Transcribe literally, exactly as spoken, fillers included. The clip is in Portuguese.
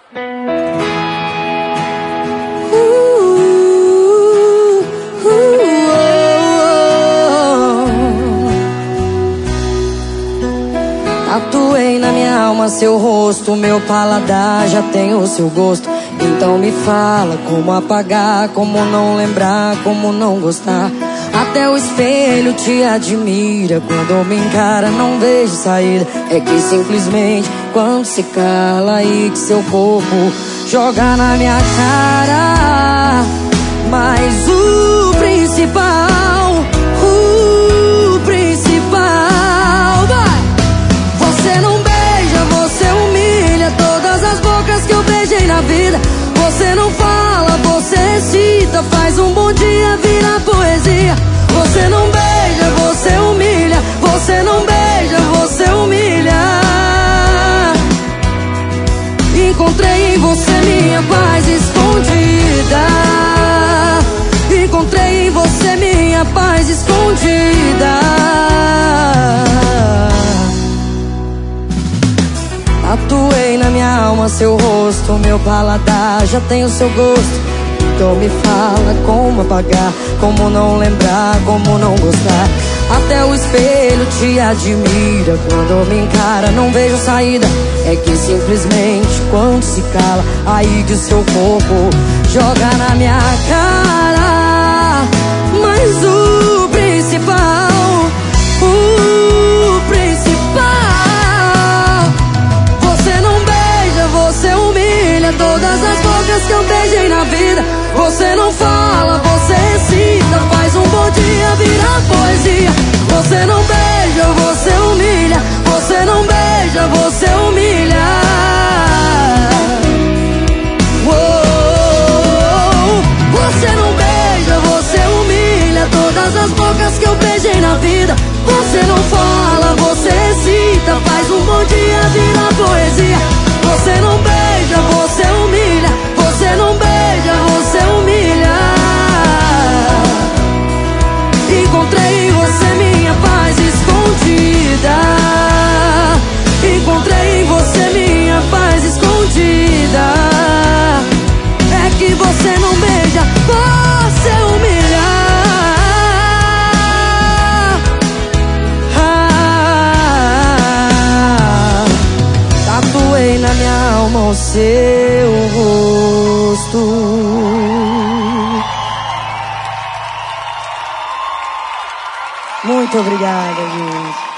Tatuei na minha alma seu rosto, meu paladar já tem o seu gosto. Então me fala como apagar, como não lembrar, como não gostar. Até o espelho te admira, quando me encara não vejo saída. É que simplesmente quando se cala aí que seu corpo joga na minha cara. Mas o principal, o principal, vai! Você não beija, você humilha todas as bocas que eu beijei na vida. Você não fala, você cita, faz um bom dia virar poesia. Você não beija, você humilha. Você não beija, você humilha. Encontrei em você minha paz escondida. Encontrei em você minha paz escondida. Tatuei na minha alma seu rosto, meu paladar já tem o seu gosto. Então me fala como apagar, como não lembrar, como não gostar. Até o espelho te admira, quando me encara não vejo saída. É que simplesmente quando se cala, aí que o seu corpo joga na minha cara. Mas o principal, o principal, você não beija, você humilha todas as bocas que eu beijei na vida. Você não fala, você cita, faz um bom dia virar poesia. Você não beija, você humilha. Você não beija, você humilha. Uou. Você não beija, você humilha todas as bocas que eu beijei na vida. Você não fala, você cita, faz um bom dia virar poesia. Você não beija, você humilha. Você não beija, você humilha. Encontrei em você minha paz escondida. Encontrei em você minha paz escondida. É que você não beija, você humilha. Ah, tatuei na minha alma o seu rosto. Muito obrigada, gente.